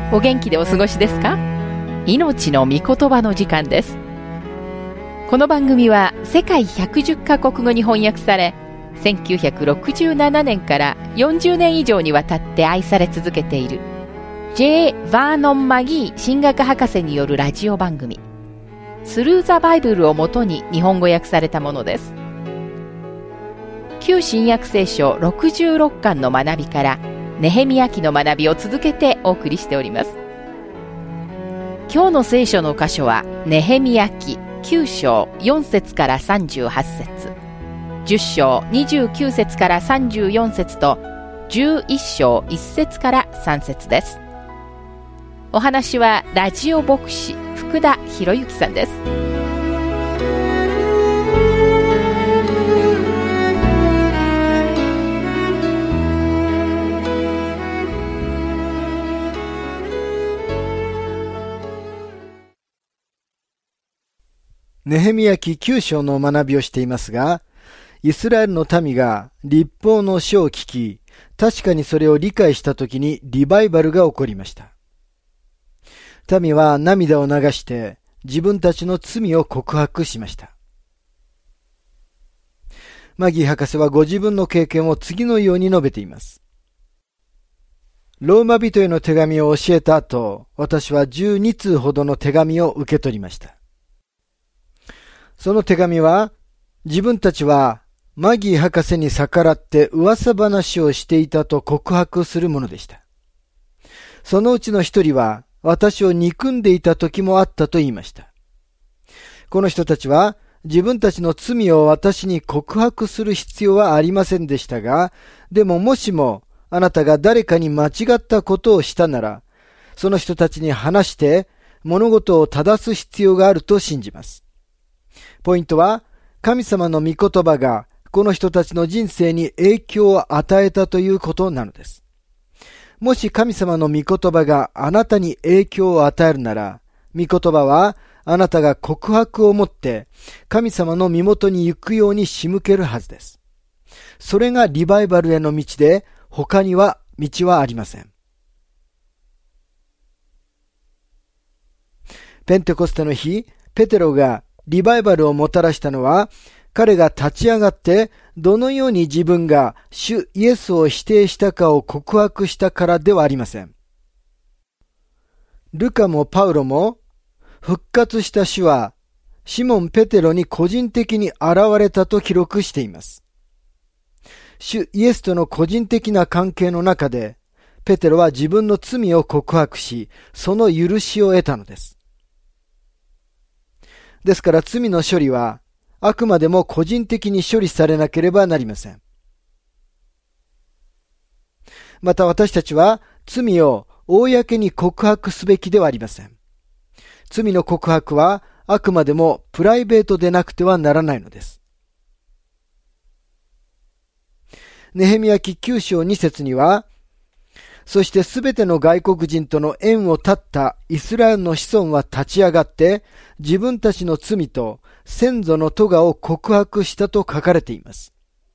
お元気でお過ごしですか？命の御言葉の時間です。この番組は世界110カ国語に翻訳され、1967年から40年以上にわたって愛され続けている J. バーノン・マギー神学博士によるラジオ番組スルー・ザ・バイブルをもとに日本語訳されたものです。旧新約聖書66巻の学びからネヘミヤ記の学びを続けてお送りしております。今日の聖書の箇所はネヘミヤ記9章4節から38節、10章29節から34節と11章1節から3節です。お話はラジオ牧師福田博之さんです。 ネヘミヤ記9章の学びをしていますが、イスラエルの民が律法の書を聞き、確かにそれを理解したときにリバイバルが起こりました。民は涙を流して自分たちの罪を告白しました。マギー博士はご自分の経験を次のように述べています。ローマ人への手紙を教えた後、私は12通ほどの手紙を受け取りました。その手紙は、自分たちはマギー博士に逆らって噂話をしていたと告白するものでした。そのうちの一人は、私を憎んでいた時もあったと言いました。この人たちは、自分たちの罪を私に告白する必要はありませんでしたが、でももしもあなたが誰かに間違ったことをしたなら、その人たちに話して物事を正す必要があると信じます。ポイントは、神様の御言葉がこの人たちの人生に影響を与えたということなのです。もし神様の御言葉があなたに影響を与えるなら、御言葉はあなたが告白を持って神様の身元に行くように仕向けるはずです。それがリバイバルへの道で、他には道はありません。ペンテコステの日、ペテロがリバイバルをもたらしたのは、彼が立ち上がってどのように自分が主イエスを否定したかを告白したからではありません。ルカもパウロも復活した主はシモン・ペテロに個人的に現れたと記録しています。主イエスとの個人的な関係の中で、ペテロは自分の罪を告白し、その許しを得たのです。ですから罪の処理はあくまでも個人的に処理されなければなりません。また私たちは罪を公に告白すべきではありません。罪の告白はあくまでもプライベートでなくてはならないのです。ネヘミヤ記9章2節には、そしてすべての外国人との縁を断ったイスラエルの子孫は立ち上がって自分たちの罪と先祖の咎を告白したと書かれています。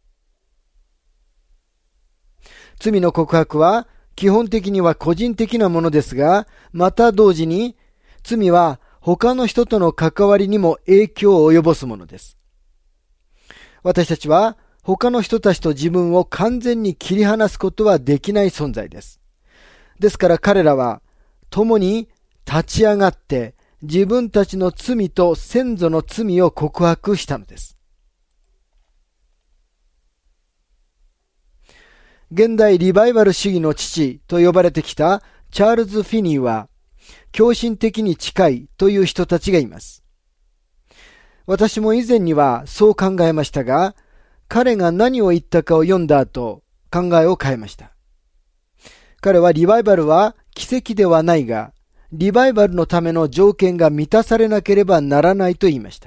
罪の告白は基本的には個人的なものですが、また同時に罪は他の人との関わりにも影響を及ぼすものです。私たちは他の人たちと自分を完全に切り離すことはできない存在です。ですから彼らは共に立ち上がって自分たちの罪と先祖の罪を告白したのです。現代リバイバル主義の父と呼ばれてきたチャールズ・フィニーは狂信的に近いという人たちがいます。私も以前にはそう考えましたが、彼が何を言ったかを読んだ後、考えを変えました。彼はリバイバルは奇跡ではないが、リバイバルのための条件が満たされなければならないと言いました。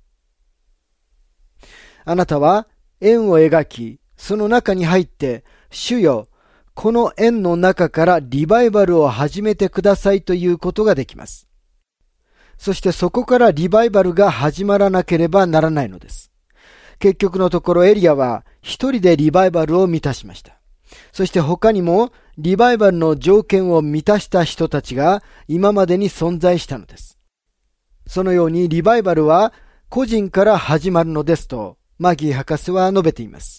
あなたは円を描き、その中に入って、主よ、この円の中からリバイバルを始めてくださいということができます。そしてそこからリバイバルが始まらなければならないのです。結局のところエリアは一人でリバイバルを満たしました。 そして他にもリバイバルの条件を満たした人たちが今までに存在したのです。そのようにリバイバルは個人から始まるのですとマギー博士は述べています。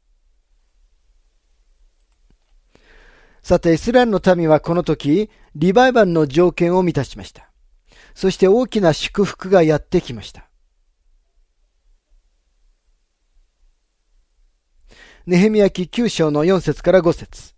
さて、イスラエルの民はこの時、リバイバルの条件を満たしました。そして大きな祝福がやってきました。ネヘミヤ記9章の4節から5節。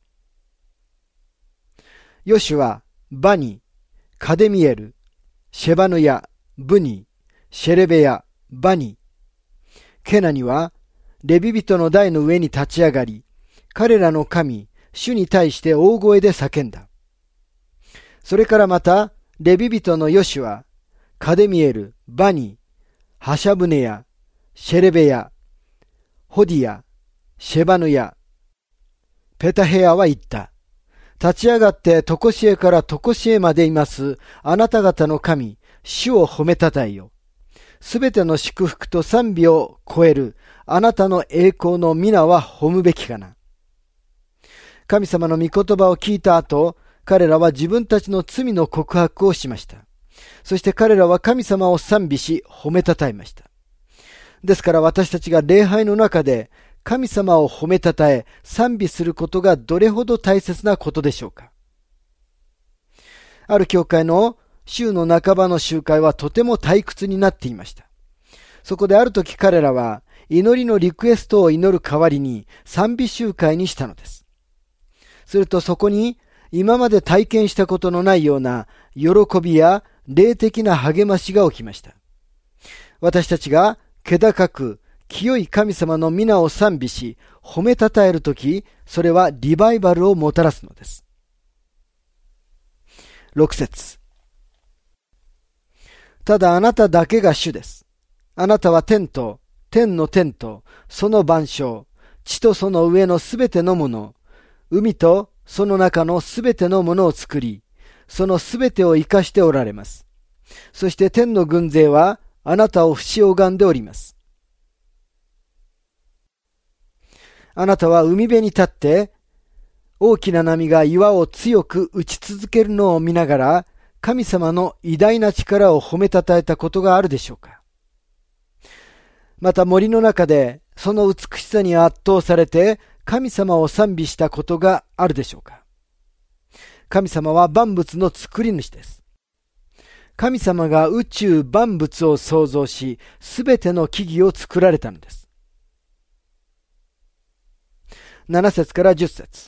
ヨシュは、バニ、カデミエル、シェバヌヤ、ブニ、シェレベヤ、バニ、ケナには、レビ人の台の上に立ち上がり、彼らの神、主に対して大声で叫んだ。それからまた、レビ人のヨシュは、カデミエル、バニ、ハシャブネヤ、シェレベヤ、ホディヤ、シェバヌヤ、ペタヘヤは言った。立ち上がってトコシエからトコシエまでいますあなた方の神、主を褒めたたえよ。すべての祝福と賛美を超えるあなたの栄光の皆は褒むべきかな。神様の御言葉を聞いた後、彼らは自分たちの罪の告白をしました。そして彼らは神様を賛美し褒めたたえました。ですから私たちが礼拝の中で神様を褒めたたえ賛美することがどれほど大切なことでしょうか。ある教会の週の半ばの集会はとても退屈になっていました。そこである時彼らは祈りのリクエストを祈る代わりに賛美集会にしたのです。するとそこに今まで体験したことのないような喜びや霊的な励ましが起きました。私たちが気高く清い神様の皆を賛美し褒めたたえるとき、それはリバイバルをもたらすのです。6節。ただあなただけが主です。あなたは天と天の天とその万象、地とその上のすべてのもの、海とその中のすべてのものを作り、そのすべてを生かしておられます。そして天の軍勢はあなたを不死拝んでおります。あなたは海辺に立って大きな波が岩を強く打ち続けるのを見ながら神様の偉大な力を褒めたたえたことがあるでしょうか。また森の中でその美しさに圧倒されて神様を賛美したことがあるでしょうか。神様は万物の作り主です。神様が宇宙万物を創造し、すべての木々を作られたのです。7節から10節。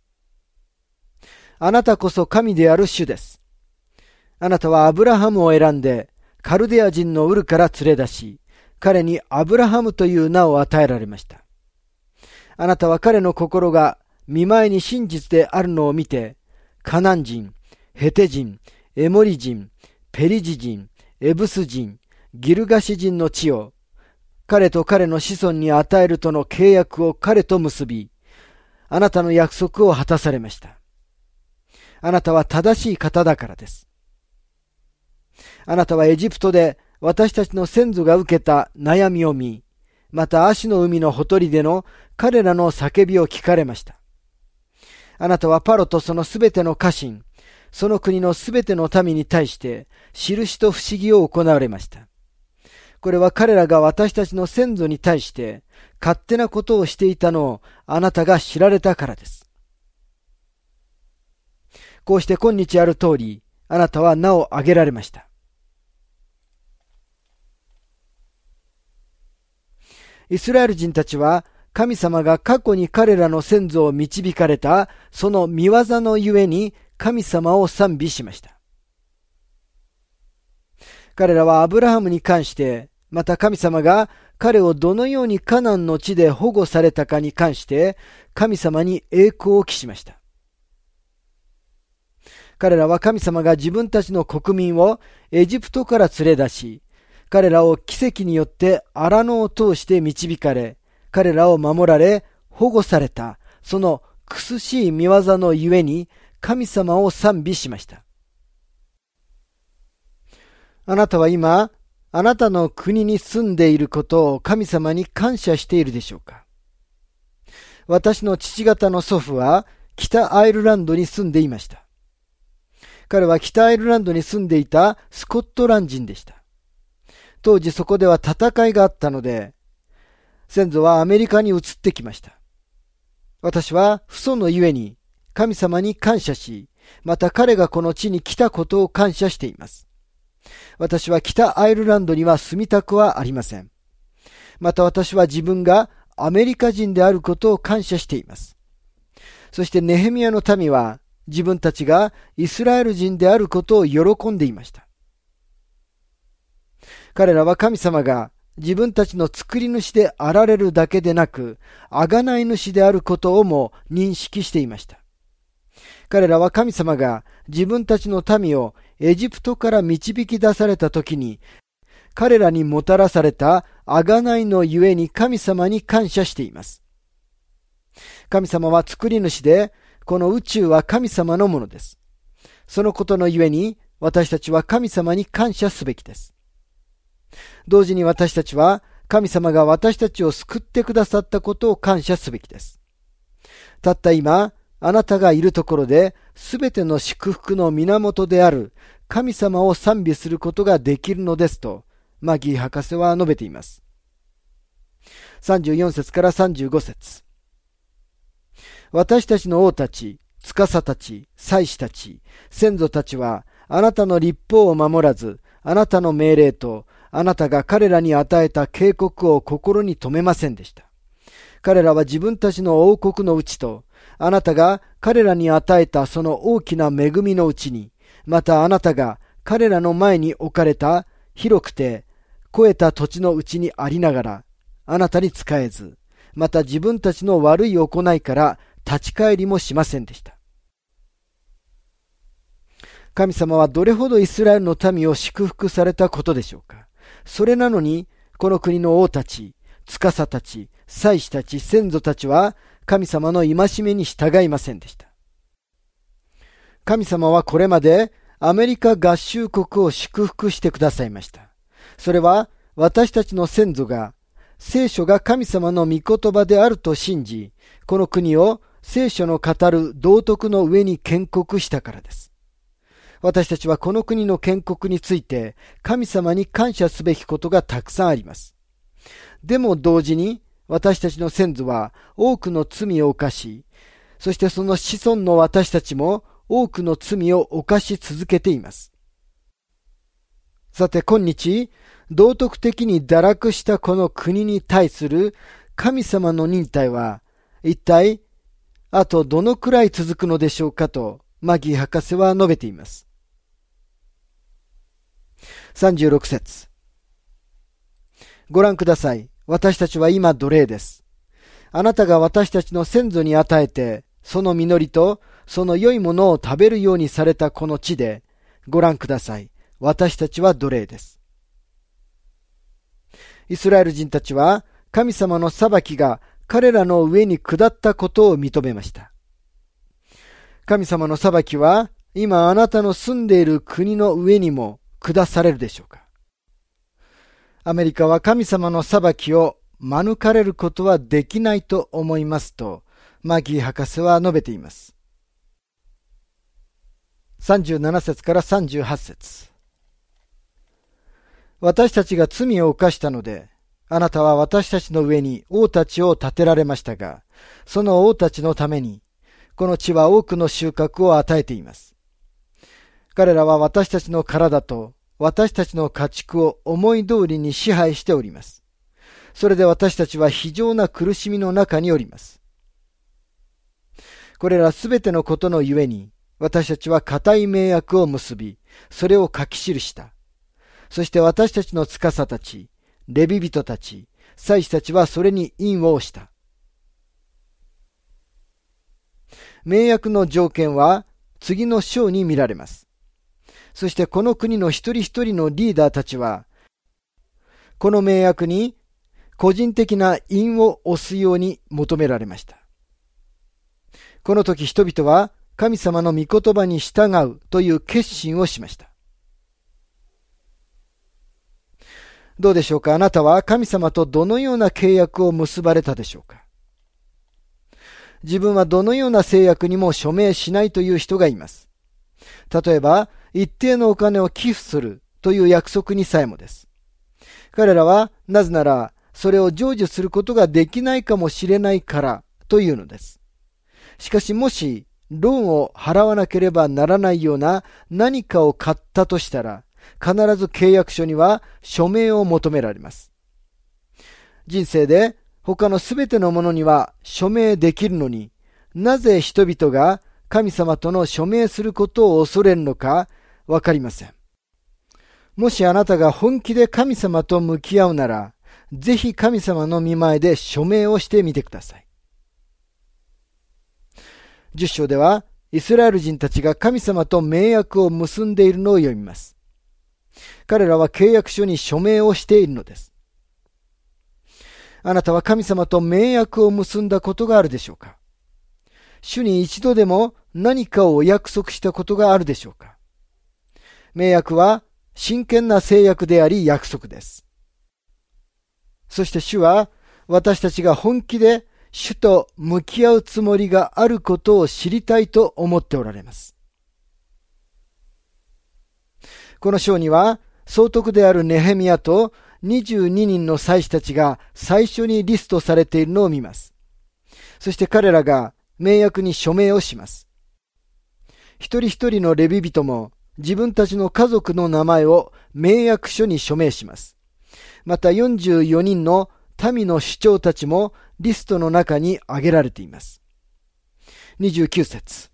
あなたこそ神である主です。あなたはアブラハムを選んで、カルデア人のウルから連れ出し、彼にアブラハムという名を与えられました。あなたは彼の心が見舞いに真実であるのを見て、カナン人、ヘテ人、エモリ人、ペリジ人、エブス人、ギルガシ人の地を、彼と彼の子孫に与えるとの契約を彼と結び、あなたの約束を果たされました。あなたは正しい方だからです。あなたはエジプトで私たちの先祖が受けた悩みを見、またアシの海のほとりでの彼らの叫びを聞かれました。あなたはパロとそのすべての家臣、その国のすべての民に対して印と不思議を行われました。これは彼らが私たちの先祖に対して勝手なことをしていたのをあなたが知られたからです。こうして今日ある通り、あなたは名を挙げられました。イスラエル人たちは神様が過去に彼らの先祖を導かれたその御業のゆえに神様を賛美しました。彼らはアブラハムに関して、また神様が彼をどのようにカナンの地で保護されたかに関して神様に栄光を期しました。彼らは神様が自分たちの国民をエジプトから連れ出し、彼らを奇跡によって荒野を通して導かれ、彼らを守られ、保護された、その苦しい見業のゆえに神様を賛美しました。あなたは今、あなたの国に住んでいることを神様に感謝しているでしょうか。 私の父方の祖父は北アイルランドに住んでいました。彼は北アイルランドに住んでいたスコットランド人でした。当時そこでは戦いがあったので、先祖はアメリカに移ってきました。私は父祖のゆえに神様に感謝し、また彼がこの地に来たことを感謝しています。私は北アイルランドには住みたくはありません。また私は自分がアメリカ人であることを感謝しています。そしてネヘミヤの民は自分たちがイスラエル人であることを喜んでいました。彼らは神様が自分たちの作り主であられるだけでなく、贖い主であることをも認識していました。彼らは神様が自分たちの民をエジプトから導き出された時に、彼らにもたらされた贖いのゆえに神様に感謝しています。神様は作り主で、この宇宙は神様のものです。そのことのゆえに、私たちは神様に感謝すべきです。同時に私たちは、神様が私たちを救ってくださったことを感謝すべきです。たった今、あなたがいるところで、すべての祝福の源である神様を賛美することができるのですと、マギー博士は述べています。34節から35節。私たちの王たち、司たち、祭司たち、先祖たちは、あなたの律法を守らず、あなたの命令と、あなたが彼らに与えた警告を心に留めませんでした。彼らは自分たちの王国のうちと、あなたが彼らに与えたその大きな恵みのうちに、またあなたが彼らの前に置かれた広くて肥えた土地のうちにありながら、あなたに仕えず、また自分たちの悪い行いから立ち返りもしませんでした。神様はどれほどイスラエルの民を祝福されたことでしょうか。それなのに、この国の王たち、司たち、祭司たち、先祖たちは、神様の戒めに従いませんでした。神様はこれまでアメリカ合衆国を祝福してくださいました。それは私たちの先祖が聖書が神様の御言葉であると信じ、この国を聖書の語る道徳の上に建国したからです。私たちはこの国の建国について神様に感謝すべきことがたくさんあります。でも同時に私たちの先祖は多くの罪を犯し、そしてその子孫の私たちも多くの罪を犯し続けています。さて今日、道徳的に堕落したこの国に対する神様の忍耐は、一体、あとどのくらい続くのでしょうかと、マギー博士は述べています。36節。ご覧ください。私たちは今奴隷です。あなたが私たちの先祖に与えて、その実りとその良いものを食べるようにされたこの地で、ご覧ください。私たちは奴隷です。イスラエル人たちは神様の裁きが彼らの上に下ったことを認めました。神様の裁きは今あなたの住んでいる国の上にも下されるでしょうか。アメリカは神様の裁きを免れることはできないと思いますと、マギー博士は述べています。37節から38節。私たちが罪を犯したので、あなたは私たちの上に王たちを立てられましたが、その王たちのために、この地は多くの収穫を与えています。彼らは私たちの体と私たちの家畜を思い通りに支配しております。それで私たちは非常な苦しみの中におります。これらすべてのことのゆえに、私たちは固い盟約を結び、それを書き記した。そして私たちの司たち、レビ人たち、祭司たちはそれに印を押した。盟約の条件は次の章に見られます。そしてこの国の一人一人のリーダーたちは、この盟約に個人的な印を押すように求められました。この時人々は神様の御言葉に従うという決心をしました。どうでしょうか。あなたは神様とどのような契約を結ばれたでしょうか。 自分はどのような制約にも署名しないという人がいます。例えば、一定のお金を寄付するという約束にさえもです。彼らは、なぜなら、それを成就することができないかもしれないからというのです。しかしもし、ローンを払わなければならないような何かを買ったとしたら、必ず契約書には署名を求められます。人生で他のすべてのものには署名できるのに、なぜ人々が神様との署名することを恐れるのかわかりません。もしあなたが本気で神様と向き合うなら、ぜひ神様の御前で署名をしてみてください。10章では、イスラエル人たちが神様と盟約を結んでいるのを読みます。彼らは契約書に署名をしているのです。あなたは神様と盟約を結んだことがあるでしょうか？主に一度でも何かをお約束したことがあるでしょうか？盟約は真剣な制約であり約束です。そして主は私たちが本気で主と向き合うつもりがあることを知りたいと思っておられます。この章には総督であるネヘミヤと22人の祭司たちが最初にリストされているのを見ます。そして彼らが盟約に署名をします。一人一人のレビ人も自分たちの家族の名前を盟約書に署名します。また44人の民の首長たちもリストの中に挙げられています。29節。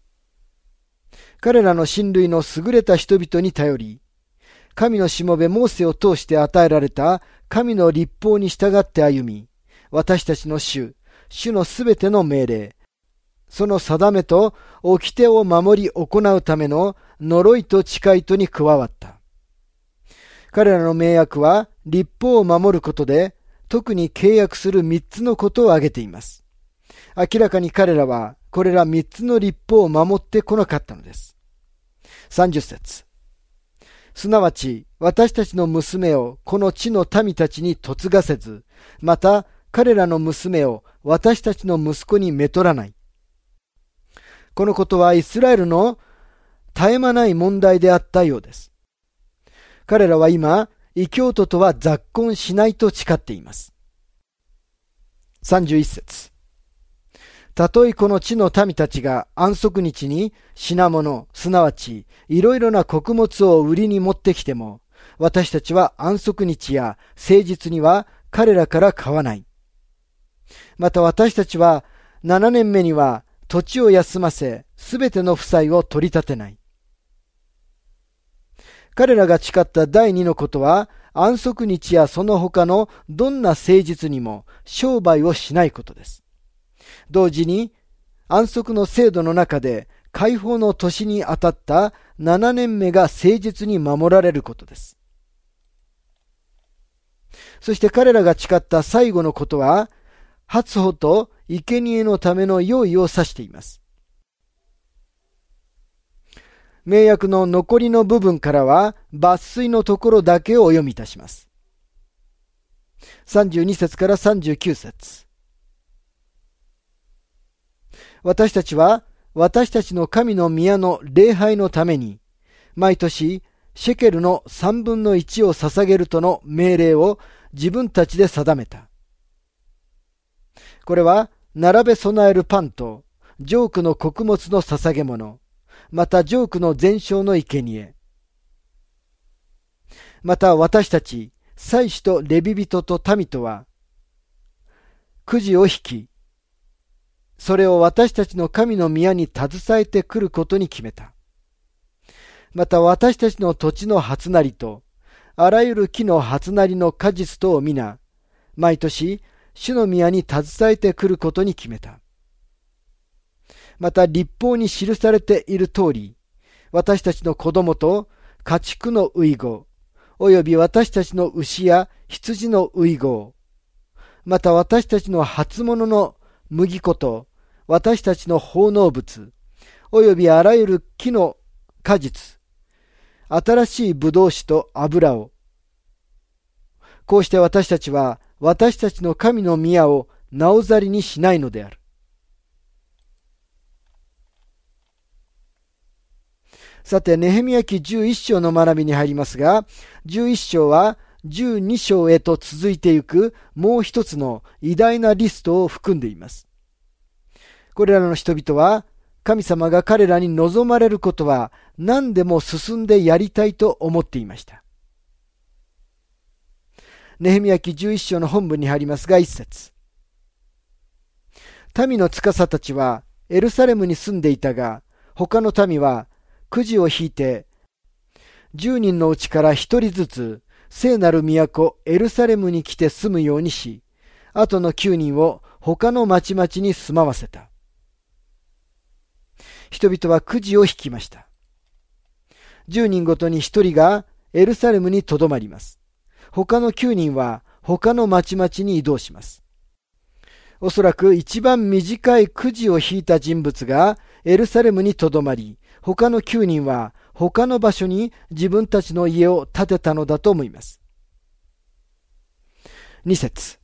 彼らの親類の優れた人々に頼り、神のしもべモーセを通して与えられた神の律法に従って歩み、私たちの主のすべての命令、その定めと掟を守り行うための呪いと誓いとに加わった。彼らの盟約は律法を守ることで、特に契約する3つのことを挙げています。明らかに彼らはこれら3つの律法を守ってこなかったのです。30節。すなわち私たちの娘をこの地の民たちに嫁がせず、また彼らの娘を私たちの息子にめとらない。このことはイスラエルの絶え間ない問題であったようです。彼らは今、異教徒とは雑婚しないと誓っています。31節。たとえこの地の民たちが安息日に品物、すなわちいろいろな穀物を売りに持ってきても、私たちは安息日や誠実には彼らから買わない。また私たちは7年目には土地を休ませ、すべての負債を取り立てない。彼らが誓った第二のことは、安息日やその他のどんな誠実にも商売をしないことです。同時に、安息の制度の中で解放の年にあたった7年目が誠実に守られることです。そして彼らが誓った最後のことは、初歩と生贄のための用意を指しています。盟約の残りの部分からは抜粋のところだけをお読みいたします。32節から39節。私たちは私たちの神の宮の礼拝のために毎年シェケルの3分の1を捧げるとの命令を自分たちで定めた。これは並べ備えるパンとジョークの穀物の捧げ物、またジョークの全焼の生贄、また私たち祭司とレビ人と民とはくじを引き、それを私たちの神の宮に携えてくることに決めた。また私たちの土地の初なりとあらゆる木の初なりの果実とを皆毎年主の宮に携えてくることに決めた。また律法に記されている通り、私たちの子供と家畜の遺語、および私たちの牛や羊の遺語、また私たちの初物の麦粉と私たちの奉納物、およびあらゆる木の果実、新しいブドウ酒と油を。こうして私たちは私たちの神の宮をなおざりにしないのである。 さて、ネヘミヤ記11章の学びに入りますが、11章は12章へと続いていくもう一つの偉大なリストを含んでいます。これらの人々は、神様が彼らに望まれることは何でも進んでやりたいと思っていました。ネヘミヤ記11章の本文に入りますが、1節。民の司たちはエルサレムに住んでいたが、他の民はくじを引いて、10人のうちから1人ずつ聖なる都エルサレムに来て住むようにし、あとの9人を他の町々に住まわせた。人々はくじを引きました。10人ごとに1人がエルサレムにとどまります。他の9人は他の町々に移動します。おそらく一番短いくじを引いた人物がエルサレムにとどまり、他の9人は他の場所に自分たちの家を建てたのだと思います。2節。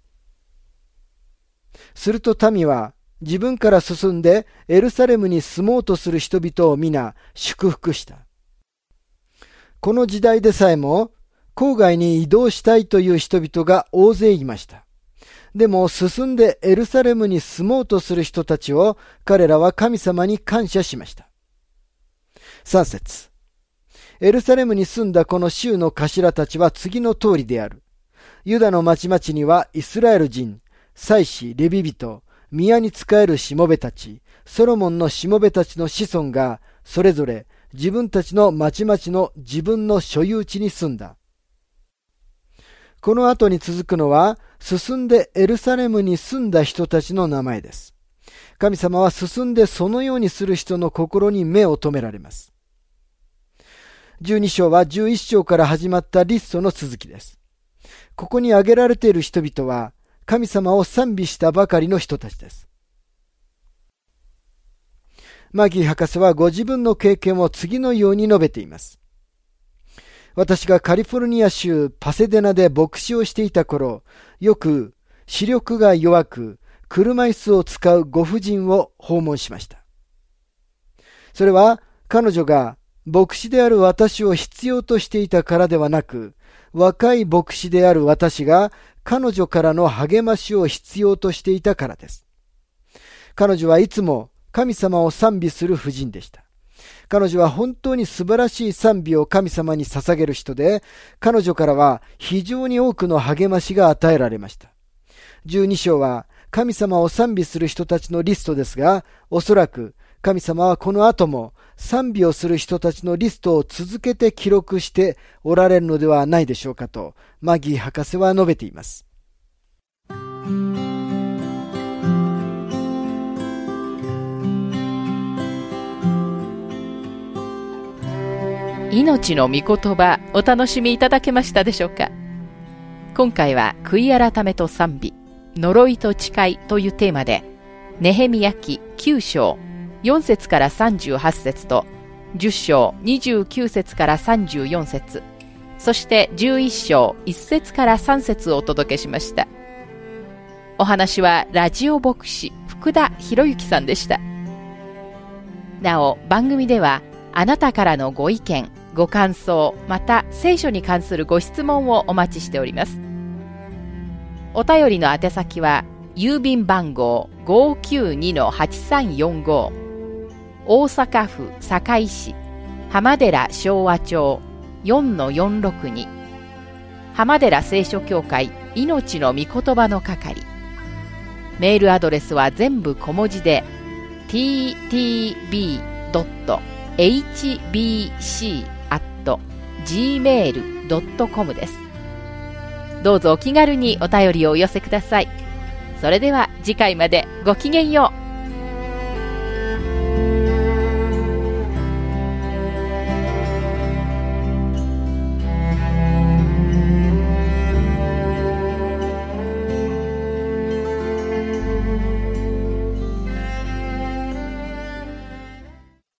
すると民は自分から進んでエルサレムに住もうとする人々を皆祝福した。この時代でさえも郊外に移動したいという人々が大勢いました。でも進んでエルサレムに住もうとする人たちを彼らは神様に感謝しました。3節。エルサレムに住んだこの州の頭たちは次の通りである。ユダの町々にはイスラエル人、祭司、レビ人、宮に仕えるしもべたち、ソロモンのしもべたちの子孫がそれぞれ自分たちの町々の自分の所有地に住んだ。この後に続くのは、進んでエルサレムに住んだ人たちの名前です。神様は進んでそのようにする人の心に目を留められます。12章は11章から始まったリストの続きです。ここに挙げられている人々は、神様を賛美したばかりの人たちです。マギー博士はご自分の経験を次のように述べています。私がカリフォルニア州パセデナで牧師をしていた頃、よく視力が弱く車椅子を使うご婦人を訪問しました。それは彼女が牧師である私を必要としていたからではなく、若い牧師である私が彼女からの励ましを必要としていたからです。彼女はいつも神様を賛美する婦人でした。彼女は本当に素晴らしい賛美を神様に捧げる人で、彼女からは非常に多くの励ましが与えられました。12章は神様を賛美する人たちのリストですが、おそらく神様はこの後も賛美をする人たちのリストを続けて記録しておられるのではないでしょうかと、マギー博士は述べています。 命の御言葉、お楽しみいただけましたでしょうか。今回は悔い改めと賛美、呪いと誓いというテーマで、ネヘミヤ記9章4節から38節と10章29節から34節、そして11章1節から3節をお届けしました。お話はラジオ牧師福田博之さんでした。なお番組ではあなたからのご意見、ご感想、また聖書に関するご質問をお待ちしております。お便りの宛先は郵便番号 592-8345 大阪府堺市浜寺昭和町 4-462 浜寺聖書協会命の御言葉の係。メールアドレスは全部小文字で ttb.hbc@gmail.com です。どうぞお気軽にお便りをお寄せください。それでは次回までごきげんよう。